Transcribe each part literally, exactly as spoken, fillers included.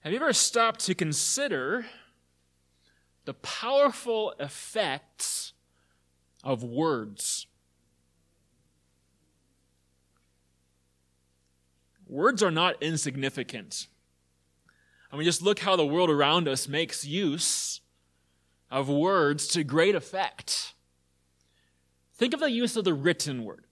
Have you ever stopped to consider the powerful effects of words? Words are not insignificant. I mean, just look how the world around us makes use of words to great effect. Think of the use of the written word.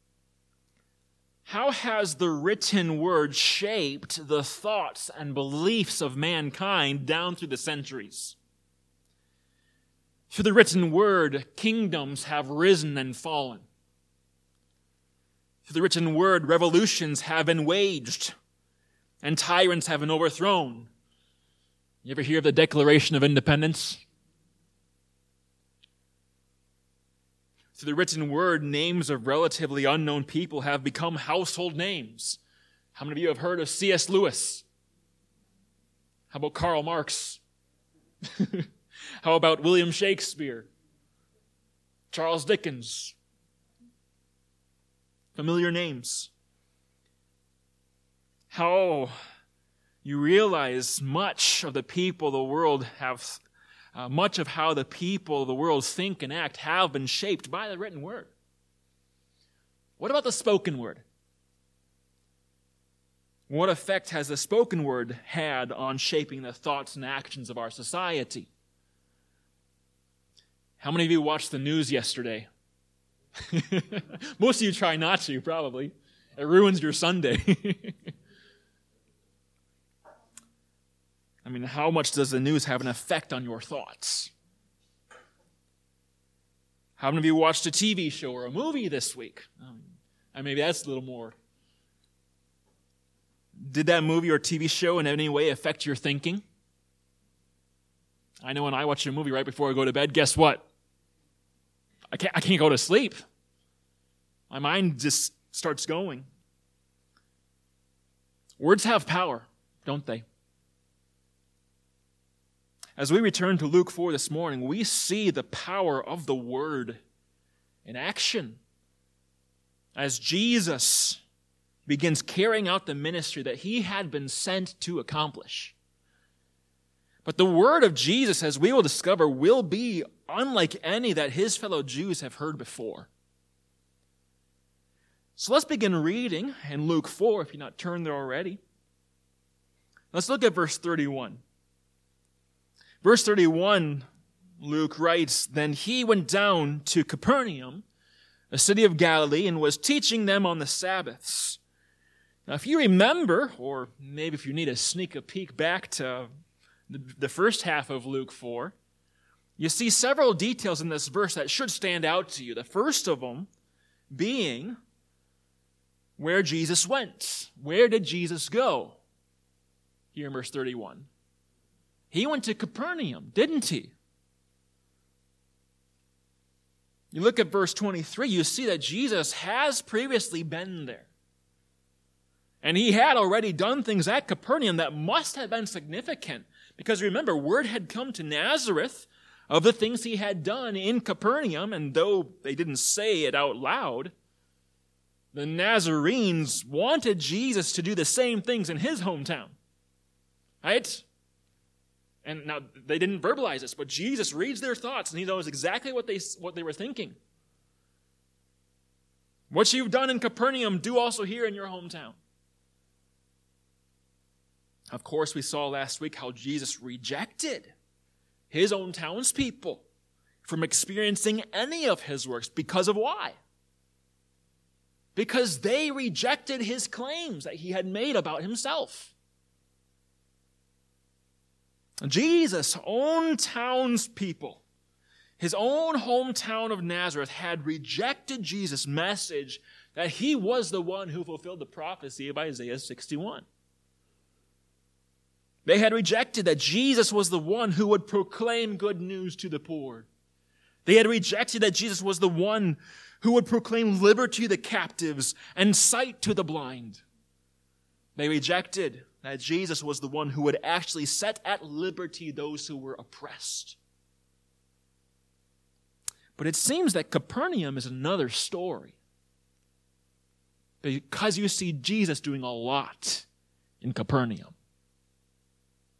How has the written word shaped the thoughts and beliefs of mankind down through the centuries? Through the written word, kingdoms have risen and fallen. Through the written word, revolutions have been waged and tyrants have been overthrown. You ever hear of the Declaration of Independence? Through the written word, names of relatively unknown people have become household names. How many of you have heard of C S Lewis? How about Karl Marx? How about William Shakespeare? Charles Dickens? Familiar names. How you realize much of the people of the world have Uh, much of how the people of the world think and act have been shaped by the written word. What about the spoken word? What effect has the spoken word had on shaping the thoughts and actions of our society? How many of you watched the news yesterday? Most of you try not to, probably. It ruins your Sunday. I mean, how much does the news have an effect on your thoughts? How many of you watched a T V show or a movie this week? Um, and maybe that's a little more. Did that movie or T V show in any way affect your thinking? I know when I watch a movie right before I go to bed, guess what? I can't, I can't go to sleep. My mind just starts going. Words have power, don't they? As we return to Luke four this morning, we see the power of the word in action. As Jesus begins carrying out the ministry that he had been sent to accomplish. But the word of Jesus, as we will discover, will be unlike any that his fellow Jews have heard before. So let's begin reading in Luke four, if you're not turned there already. Let's look at verse thirty-one. Verse thirty-one, Luke writes, "Then he went down to Capernaum, a city of Galilee, and was teaching them on the Sabbaths." Now, if you remember, or maybe if you need to sneak a peek back to the, the first half of Luke four, you see several details in this verse that should stand out to you. The first of them being where Jesus went. Where did Jesus go? Here in verse thirty-one. He went to Capernaum, didn't he? You look at verse twenty-three, you see that Jesus has previously been there. And he had already done things at Capernaum that must have been significant. Because remember, word had come to Nazareth of the things he had done in Capernaum, and though they didn't say it out loud, the Nazarenes wanted Jesus to do the same things in his hometown. Right? And now, they didn't verbalize this, but Jesus reads their thoughts, and he knows exactly what they, what they were thinking. What you've done in Capernaum, do also here in your hometown. Of course, we saw last week how Jesus rejected his own townspeople from experiencing any of his works. Because of why? Because they rejected his claims that he had made about himself. Jesus' own townspeople, his own hometown of Nazareth, had rejected Jesus' message that he was the one who fulfilled the prophecy of Isaiah sixty-one. They had rejected that Jesus was the one who would proclaim good news to the poor. They had rejected that Jesus was the one who would proclaim liberty to the captives and sight to the blind. They rejected that Jesus was the one who would actually set at liberty those who were oppressed. But it seems that Capernaum is another story. Because you see Jesus doing a lot in Capernaum.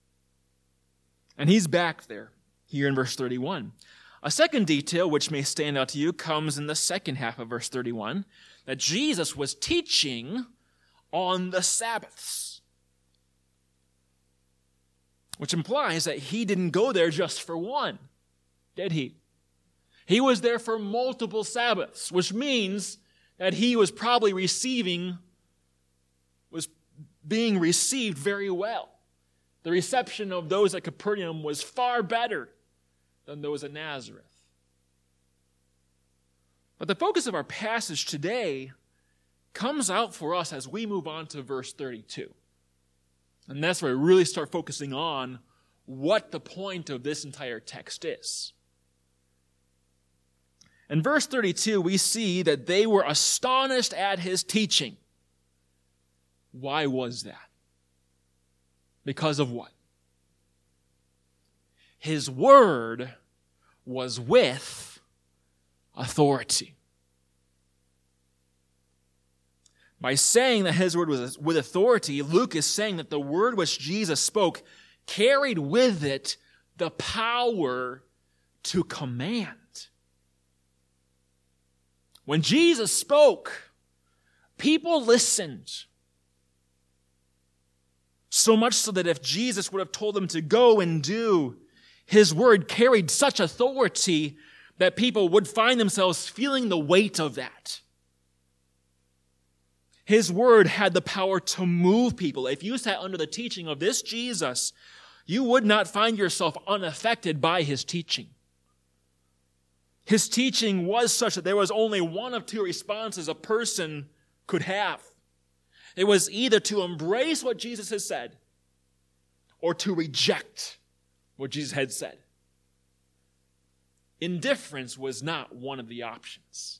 And he's back there, here in verse thirty-one. A second detail, which may stand out to you, comes in the second half of verse thirty-one, that Jesus was teaching on the Sabbaths, which implies that he didn't go there just for one, did he? He was there for multiple Sabbaths, which means that he was probably receiving, was being received very well. The reception of those at Capernaum was far better than those at Nazareth. But the focus of our passage today comes out for us as we move on to verse thirty-two. And that's where we really start focusing on what the point of this entire text is. In verse thirty-two, we see that they were astonished at his teaching. Why was that? Because of what? His word was with authority. By saying that his word was with authority, Luke is saying that the word which Jesus spoke carried with it the power to command. When Jesus spoke, people listened. So much so that if Jesus would have told them to go and do, his word carried such authority that people would find themselves feeling the weight of that. His word had the power to move people. If you sat under the teaching of this Jesus, you would not find yourself unaffected by his teaching. His teaching was such that there was only one of two responses a person could have. It was either to embrace what Jesus has said or to reject what Jesus had said. Indifference was not one of the options.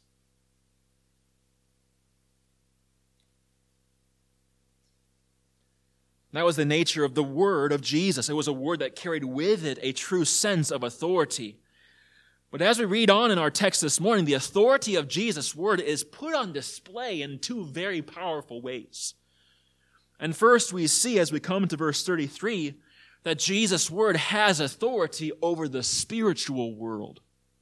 That was the nature of the word of Jesus. It was a word that carried with it a true sense of authority. But as we read on in our text this morning, the authority of Jesus' word is put on display in two very powerful ways. And first we see, as we come to verse thirty-three, that Jesus' word has authority over the spiritual world.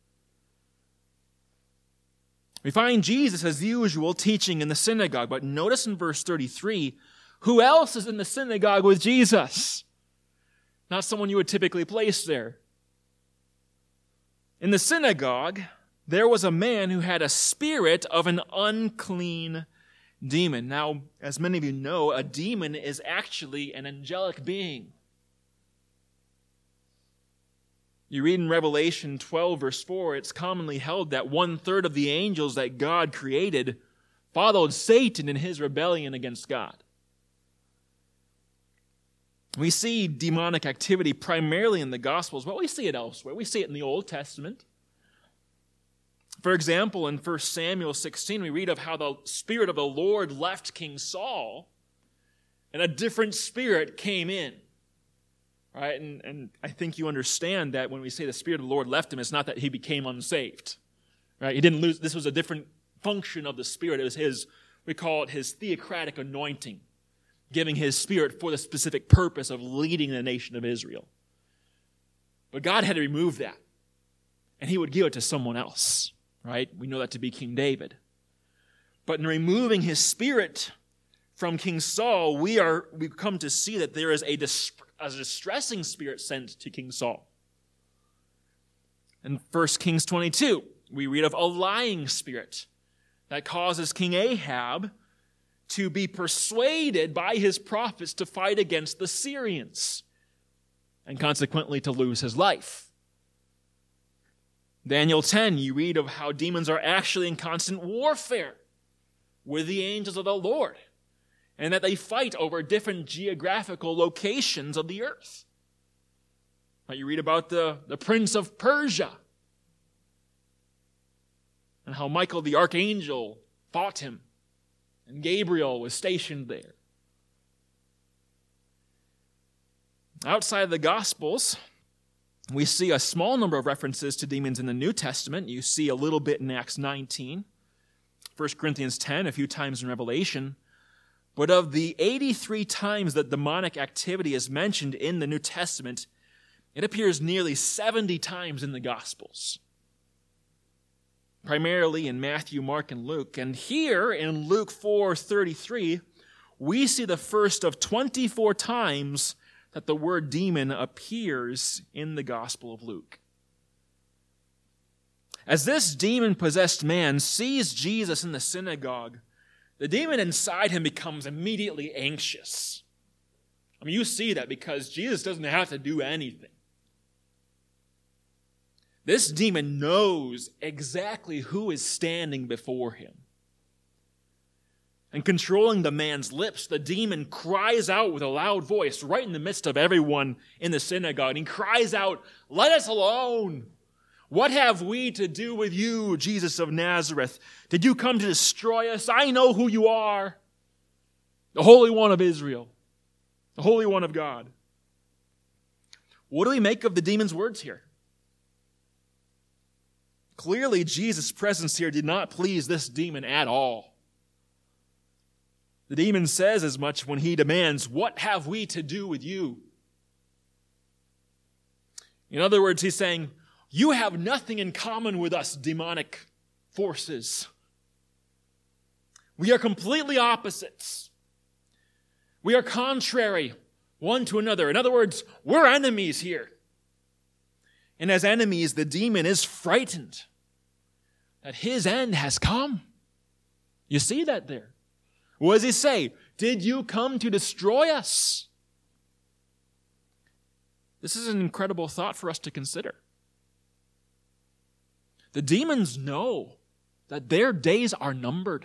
We find Jesus, as usual, teaching in the synagogue. But notice in verse thirty-three, who else is in the synagogue with Jesus? Not someone you would typically place there. In the synagogue, there was a man who had a spirit of an unclean demon. Now, as many of you know, a demon is actually an angelic being. You read in Revelation twelve, verse four, it's commonly held that one-third of the angels that God created followed Satan in his rebellion against God. We see demonic activity primarily in the Gospels, but we see it elsewhere. We see it in the Old Testament. For example, in First Samuel sixteen, we read of how the Spirit of the Lord left King Saul, and a different spirit came in. Right? And, and I think you understand that when we say the Spirit of the Lord left him, it's not that he became unsaved. Right? He didn't lose. This was a different function of the Spirit. It was his, we call it his theocratic anointing, giving his Spirit for the specific purpose of leading the nation of Israel. But God had to remove that, and he would give it to someone else, right? We know that to be King David. But in removing his Spirit from King Saul, we are we come to see that there is a, dis, a distressing spirit sent to King Saul. In First Kings twenty-two, we read of a lying spirit that causes King Ahab to be persuaded by his prophets to fight against the Syrians, and consequently to lose his life. Daniel ten, you read of how demons are actually in constant warfare with the angels of the Lord, and that they fight over different geographical locations of the earth. You read about the, the prince of Persia, and how Michael the archangel fought him, and Gabriel was stationed there. Outside of the Gospels, we see a small number of references to demons in the New Testament. You see a little bit in Acts nineteen, First Corinthians ten, a few times in Revelation. But of the eighty-three times that demonic activity is mentioned in the New Testament, It appears nearly seventy times in the Gospels, primarily in Matthew, Mark, and Luke. And here in Luke four thirty-three, we see the first of twenty-four times that the word demon appears in the Gospel of Luke. As this demon-possessed man sees Jesus in the synagogue, the demon inside him becomes immediately anxious. I mean, you see that because Jesus doesn't have to do anything. This demon knows exactly who is standing before him. And controlling the man's lips, the demon cries out with a loud voice right in the midst of everyone in the synagogue. He cries out, "Let us alone! What have we to do with you, Jesus of Nazareth? Did you come to destroy us? I know who you are, the Holy One of Israel, the Holy One of God." What do we make of the demon's words here? Clearly, Jesus' presence here did not please this demon at all. The demon says as much when he demands, "What have we to do with you?" In other words, he's saying, "You have nothing in common with us, demonic forces. We are completely opposites. We are contrary one to another. In other words, we're enemies here." And as enemies, the demon is frightened that his end has come. You see that there. What does he say? "Did you come to destroy us?" This is an incredible thought for us to consider. The demons know that their days are numbered.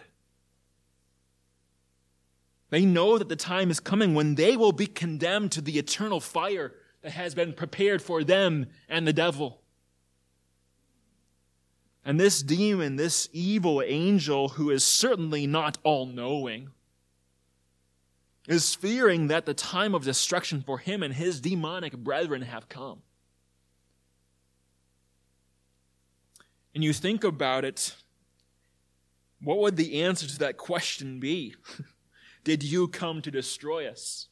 They know that the time is coming when they will be condemned to the eternal fire that has been prepared for them and the devil. And this demon, this evil angel, who is certainly not all-knowing, is fearing that the time of destruction for him and his demonic brethren have come. And you think about it, what would the answer to that question be? Did you come to destroy us?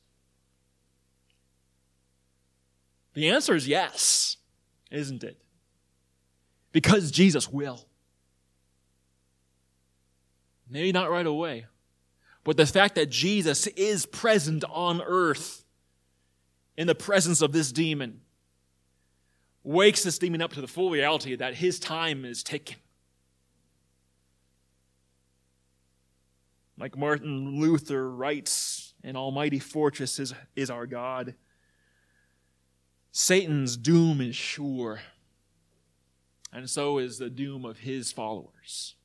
The answer is yes, isn't it? Because Jesus will. Maybe not right away, but the fact that Jesus is present on earth in the presence of this demon wakes this demon up to the full reality that his time is ticking. Like Martin Luther writes, "An almighty fortress is, is our God. Satan's doom is sure, and so is the doom of his followers."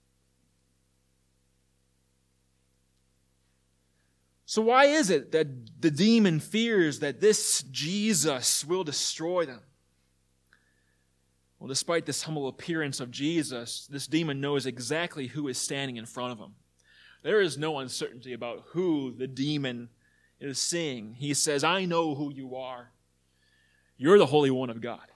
So why is it that the demon fears that this Jesus will destroy them? Well, despite this humble appearance of Jesus, this demon knows exactly who is standing in front of him. There is no uncertainty about who the demon is seeing. He says, "I know who you are. You're the Holy One of God."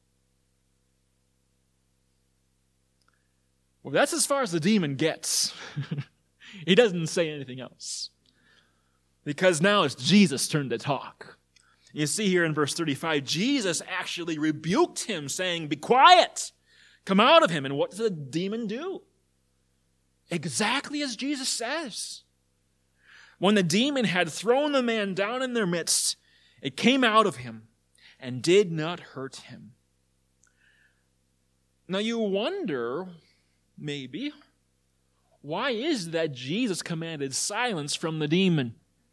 Well, that's as far as the demon gets. He doesn't say anything else. Because now it's Jesus' turn to talk. You see here in verse thirty-five, Jesus actually rebuked him, saying, "Be quiet, come out of him." And what does the demon do? Exactly as Jesus says. When the demon had thrown the man down in their midst, it came out of him and did not hurt him. Now you wonder, maybe, why is that Jesus commanded silence from the demon?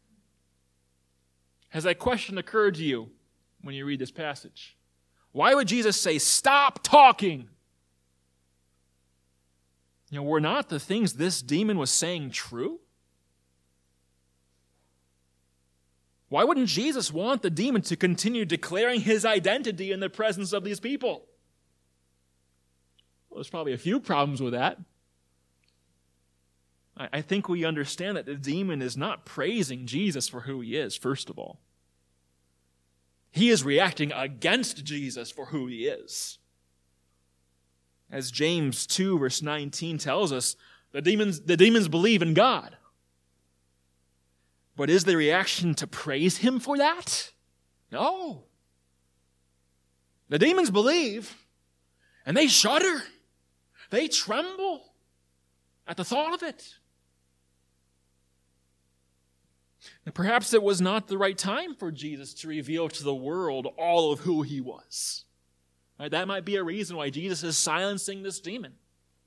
Has that question occurred to you when you read this passage? Why would Jesus say, "Stop talking"? You know, were not the things this demon was saying true? Why wouldn't Jesus want the demon to continue declaring his identity in the presence of these people? Well, there's probably a few problems with that. I think we understand that the demon is not praising Jesus for who he is, first of all. He is reacting against Jesus for who he is. As James two, verse nineteen tells us, the demons, the demons believe in God. But is the reaction to praise him for that? No. The demons believe, and they shudder. They tremble at the thought of it. And perhaps it was not the right time for Jesus to reveal to the world all of who he was. Right? That might be a reason why Jesus is silencing this demon.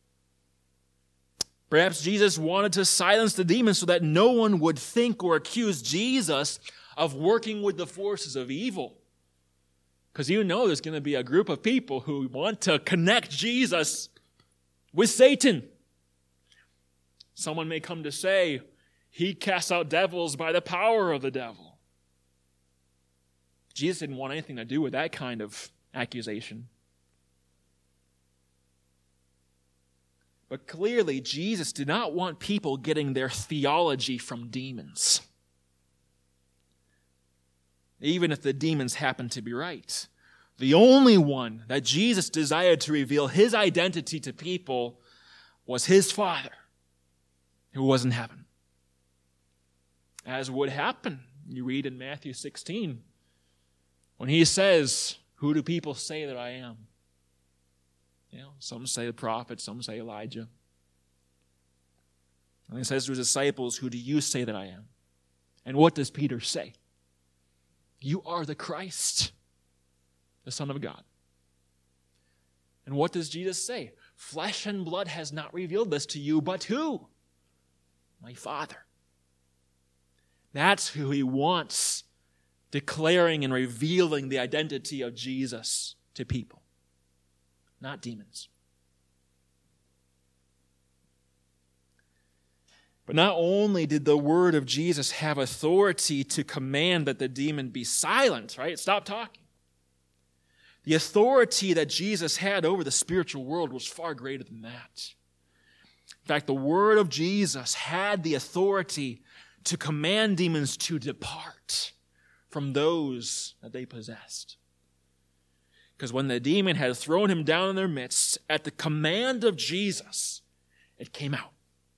Perhaps Jesus wanted to silence the demon so that no one would think or accuse Jesus of working with the forces of evil. Because you know there's going to be a group of people who want to connect Jesus with Satan. Someone may come to say, he casts out devils by the power of the devil. Jesus didn't want anything to do with that kind of accusation. But clearly, Jesus did not want people getting their theology from demons. Even if the demons happened to be right. The only one that Jesus desired to reveal his identity to people was his Father, who was in heaven. As would happen, you read in Matthew sixteen, when he says, who do people say that I am? You know, some say the prophet, some say Elijah. And he says to his disciples, who do you say that I am? And what does Peter say? You are the Christ, the Son of God. And what does Jesus say? Flesh and blood has not revealed this to you, but who? My Father. That's who he wants, declaring and revealing the identity of Jesus to people, not demons. But not only did the word of Jesus have authority to command that the demon be silent, right? Stop talking. The authority that Jesus had over the spiritual world was far greater than that. In fact, the word of Jesus had the authority to command demons to depart from those that they possessed. Because when the demon had thrown him down in their midst, at the command of Jesus, it came out.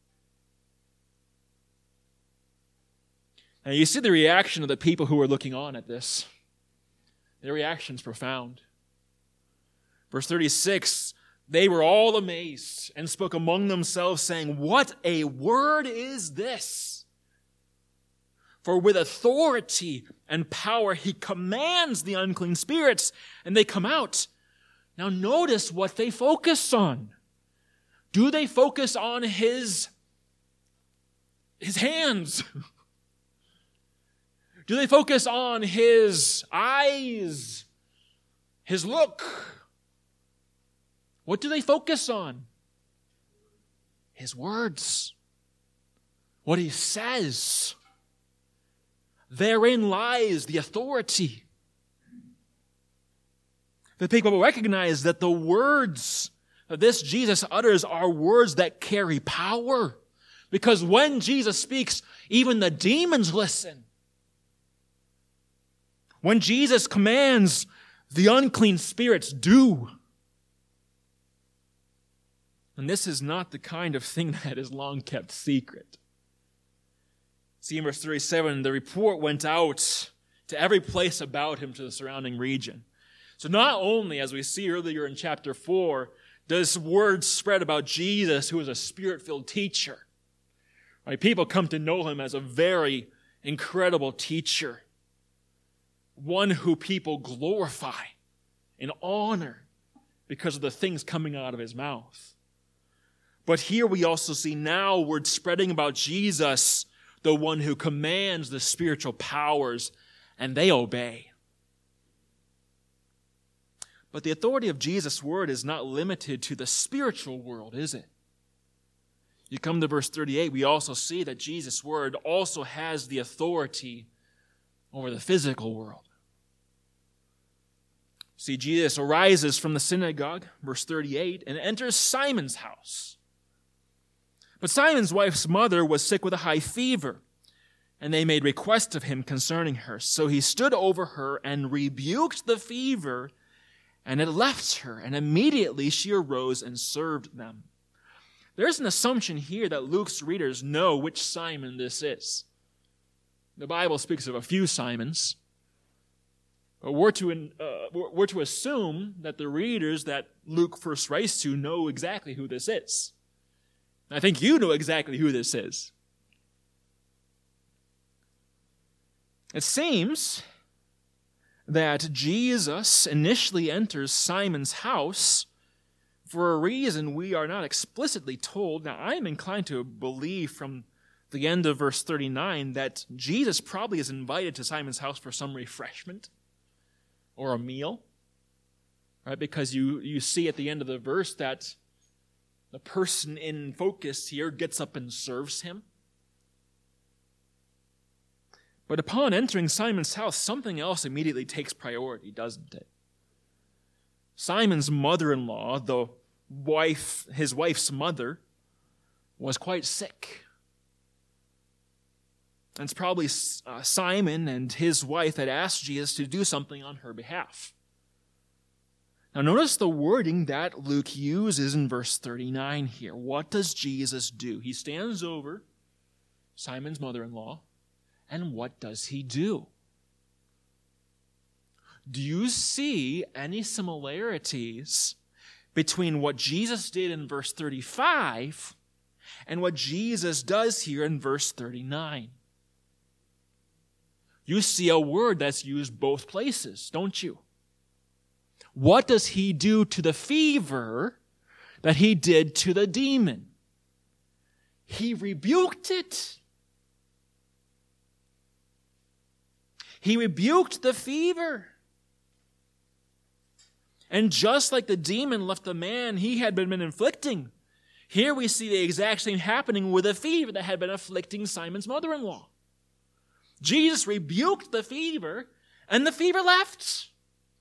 Now you see the reaction of the people who were looking on at this. Their reaction is profound. Verse thirty-six, they were all amazed and spoke among themselves, saying, what a word is this? For with authority and power he commands the unclean spirits, and they come out. Now notice what they focus on. Do they focus on his, his hands? Do they focus on his eyes? His look? What do they focus on? His words. What he says. Therein lies the authority. The people recognize that the words that this Jesus utters are words that carry power. Because when Jesus speaks, even the demons listen. When Jesus commands, the unclean spirits do. And this is not the kind of thing that is long kept secret. See in verse thirty-seven, the report went out to every place about him, to the surrounding region. So not only, as we see earlier in chapter four, does word spread about Jesus, who is a spirit-filled teacher. Right? People come to know him as a very incredible teacher. One who people glorify and honor because of the things coming out of his mouth. But here we also see now word spreading about Jesus, the one who commands the spiritual powers, and they obey. But the authority of Jesus' word is not limited to the spiritual world, is it? You come to verse thirty-eight, we also see that Jesus' word also has the authority over the physical world. See, Jesus arises from the synagogue, verse thirty-eight, and enters Simon's house. But Simon's wife's mother was sick with a high fever, and they made request of him concerning her. So he stood over her and rebuked the fever, and it left her, and immediately she arose and served them. There's an assumption here that Luke's readers know which Simon this is. The Bible speaks of a few Simons, but we're to uh, we're to assume that the readers that Luke first writes to know exactly who this is. I think you know exactly who this is. It seems that Jesus initially enters Simon's house for a reason we are not explicitly told. Now, I'm inclined to believe from the end of verse thirty-nine that Jesus probably is invited to Simon's house for some refreshment or a meal, right? Because you, you see at the end of the verse that the person in focus here gets up and serves him. But upon entering Simon's house, something else immediately takes priority, doesn't it? Simon's mother-in-law, the wife, his wife's mother, was quite sick. And it's probably uh, Simon and his wife had asked Jesus to do something on her behalf. Now notice the wording that Luke uses in verse thirty-nine here. What does Jesus do? He stands over Simon's mother-in-law, and what does he do? Do you see any similarities between what Jesus did in verse thirty-five and what Jesus does here in verse thirty-nine? You see a word that's used both places, don't you? What does he do to the fever that he did to the demon? He rebuked it. He rebuked the fever. And just like the demon left the man he had been inflicting, here we see the exact same happening with a fever that had been afflicting Simon's mother-in-law. Jesus rebuked the fever, and the fever left.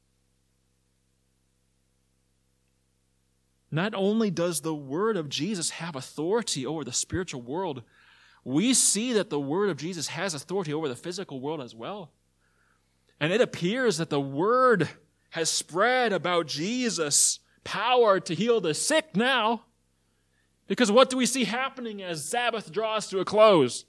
Not only does the word of Jesus have authority over the spiritual world, we see that the word of Jesus has authority over the physical world as well. And it appears that the word has spread about Jesus' power to heal the sick now. Because what do we see happening as Sabbath draws to a close?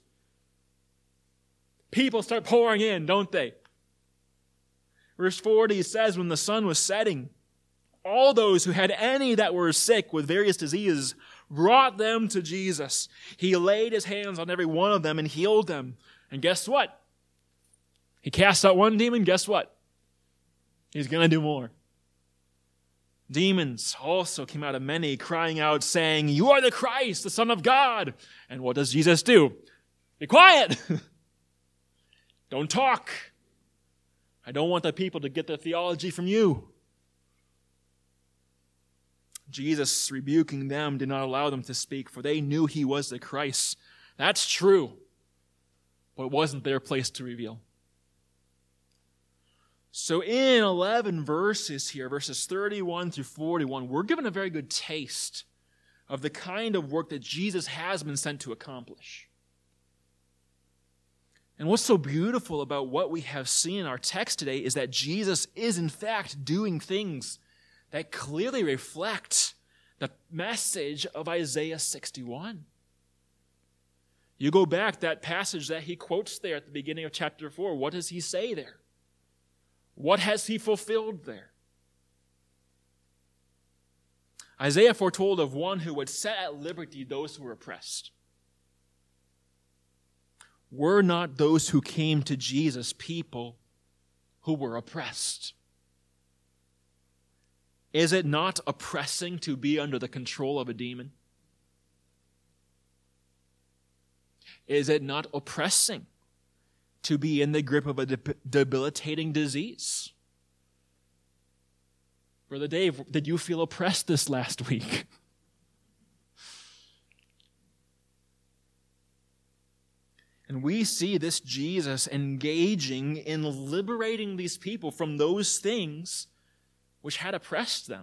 People start pouring in, don't they? Verse forty says, when the sun was setting, all those who had any that were sick with various diseases brought them to Jesus. He laid his hands on every one of them and healed them. And guess what? He cast out one demon, guess what? He's going to do more. Demons also came out of many, crying out, saying, "You are the Christ, the Son of God." And what does Jesus do? Be quiet! Don't talk. I don't want the people to get their theology from you. Jesus, rebuking them, did not allow them to speak, for they knew he was the Christ. That's true, but it wasn't their place to reveal. So in eleven verses here, verses thirty-one through forty-one, we're given a very good taste of the kind of work that Jesus has been sent to accomplish. And what's so beautiful about what we have seen in our text today is that Jesus is in fact doing things that clearly reflect the message of Isaiah sixty-one. You go back, that passage that he quotes there at the beginning of chapter four, what does he say there? What has he fulfilled there? Isaiah foretold of one who would set at liberty those who were oppressed. Were not those who came to Jesus people who were oppressed? Is it not oppressing to be under the control of a demon? Is it not oppressing to be in the grip of a de- debilitating disease? Brother Dave, did you feel oppressed this last week? And we see this Jesus engaging in liberating these people from those things which had oppressed them.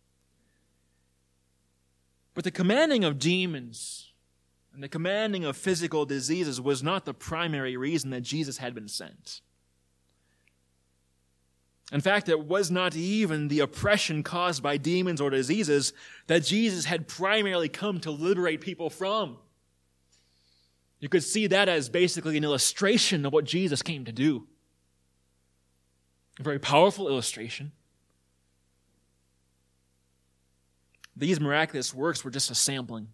But the commanding of demons and the commanding of physical diseases was not the primary reason that Jesus had been sent. In fact, it was not even the oppression caused by demons or diseases that Jesus had primarily come to liberate people from. You could see that as basically an illustration of what Jesus came to do. A very powerful illustration. These miraculous works were just a sampling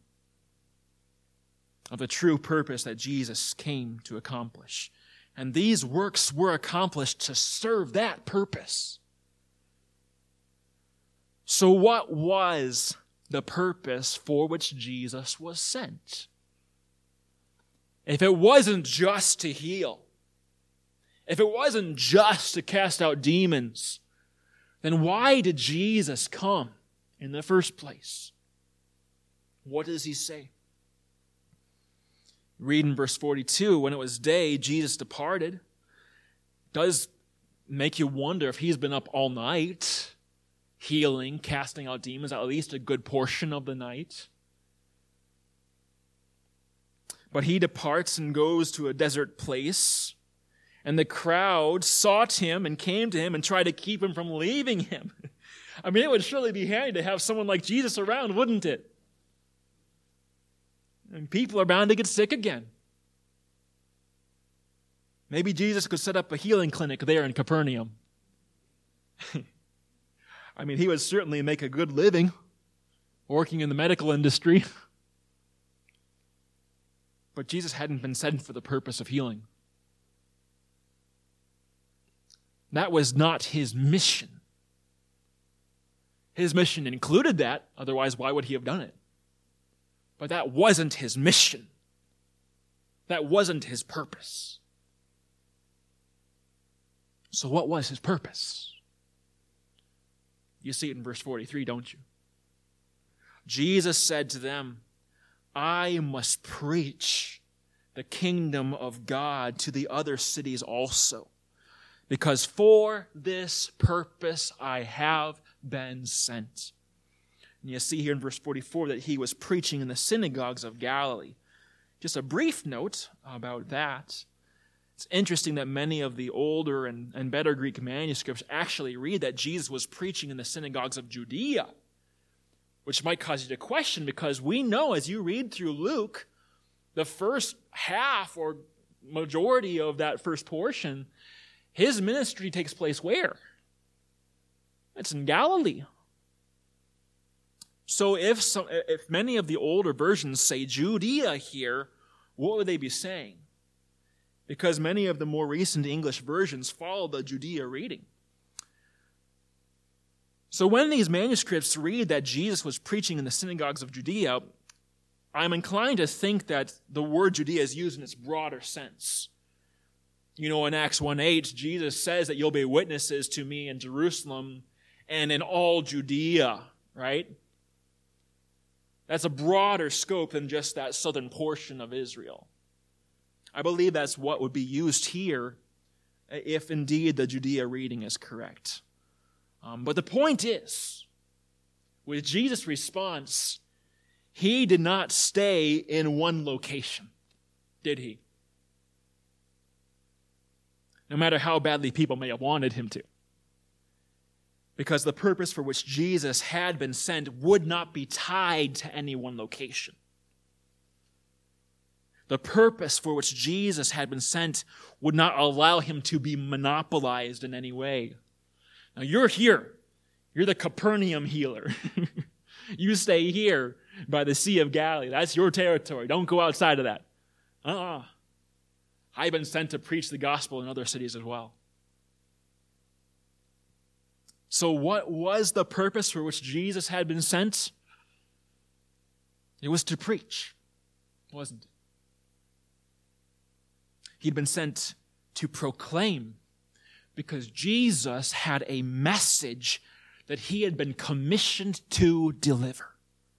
of the true purpose that Jesus came to accomplish. And these works were accomplished to serve that purpose. So what was the purpose for which Jesus was sent? If it wasn't just to heal, if it wasn't just to cast out demons, then why did Jesus come in the first place? What does he say? Read in verse forty-two, when it was day, Jesus departed. It does make you wonder if he's been up all night, healing, casting out demons, at least a good portion of the night. But he departs and goes to a desert place, and the crowd sought him and came to him and tried to keep him from leaving him. I mean, it would surely be handy to have someone like Jesus around, wouldn't it? And people are bound to get sick again. Maybe Jesus could set up a healing clinic there in Capernaum. I mean, he would certainly make a good living working in the medical industry. But Jesus hadn't been sent for the purpose of healing. That was not his mission. His mission included that, otherwise why would he have done it? But that wasn't his mission. That wasn't his purpose. So what was his purpose? You see it in verse forty-three, don't you? Jesus said to them, I must preach the kingdom of God to the other cities also, because for this purpose I have been sent. And you see here in verse forty-four that he was preaching in the synagogues of Galilee. Just a brief note about that. It's interesting that many of the older and, and better Greek manuscripts actually read that Jesus was preaching in the synagogues of Judea, which might cause you to question, because we know as you read through Luke, the first half or majority of that first portion, his ministry takes place where? It's in Galilee. So if some, if many of the older versions say Judea here, what would they be saying? Because many of the more recent English versions follow the Judea reading. So when these manuscripts read that Jesus was preaching in the synagogues of Judea, I'm inclined to think that the word Judea is used in its broader sense. You know, in Acts one eight, Jesus says that you'll be witnesses to me in Jerusalem and in all Judea, right? That's a broader scope than just that southern portion of Israel. I believe that's what would be used here if indeed the Judea reading is correct. Um, but the point is, with Jesus' response, he did not stay in one location, did he? No matter how badly people may have wanted him to. Because the purpose for which Jesus had been sent would not be tied to any one location. The purpose for which Jesus had been sent would not allow him to be monopolized in any way. Now you're here. You're the Capernaum healer. You stay here by the Sea of Galilee. That's your territory. Don't go outside of that. Uh-uh. I've been sent to preach the gospel in other cities as well. So what was the purpose for which Jesus had been sent? It was to preach, wasn't it? He'd been sent to proclaim, because Jesus had a message that he had been commissioned to deliver.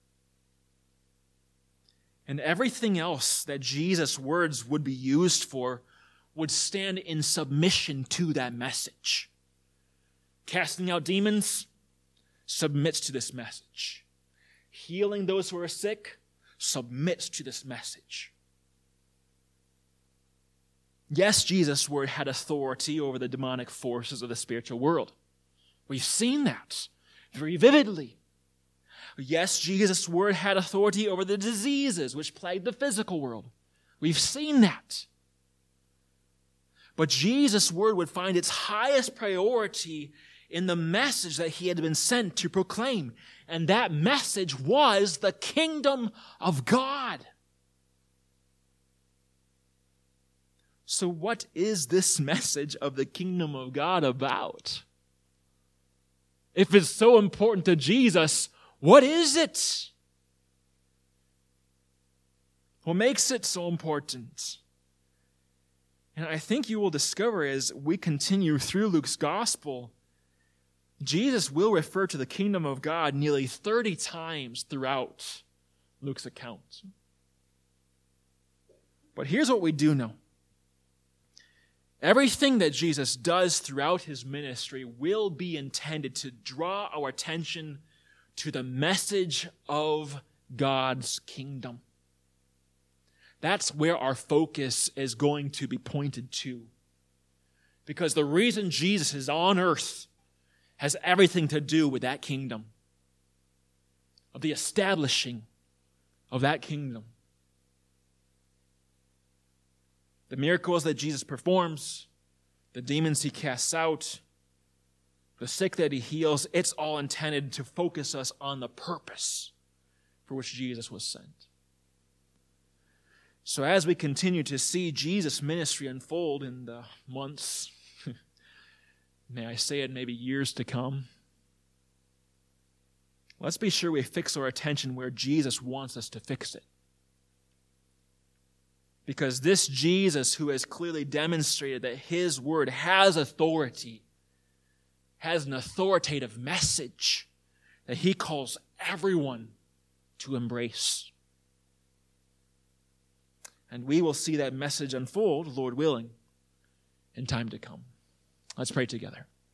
And everything else that Jesus' words would be used for would stand in submission to that message. Casting out demons submits to this message. Healing those who are sick submits to this message. Yes, Jesus' word had authority over the demonic forces of the spiritual world. We've seen that very vividly. Yes, Jesus' word had authority over the diseases which plagued the physical world. We've seen that. But Jesus' word would find its highest priority in the message that he had been sent to proclaim. And that message was the kingdom of God. So what is this message of the kingdom of God about? If it's so important to Jesus, what is it? What makes it so important? And I think you will discover as we continue through Luke's gospel, Jesus will refer to the kingdom of God nearly thirty times throughout Luke's account. But here's what we do know. Everything that Jesus does throughout his ministry will be intended to draw our attention to the message of God's kingdom. That's where our focus is going to be pointed to. Because the reason Jesus is on earth has everything to do with that kingdom, of the establishing of that kingdom. The miracles that Jesus performs, the demons he casts out, the sick that he heals, it's all intended to focus us on the purpose for which Jesus was sent. So as we continue to see Jesus' ministry unfold in the months, may I say it, maybe years to come, let's be sure we fix our attention where Jesus wants us to fix it. Because this Jesus, who has clearly demonstrated that his word has authority, has an authoritative message that he calls everyone to embrace. And we will see that message unfold, Lord willing, in time to come. Let's pray together.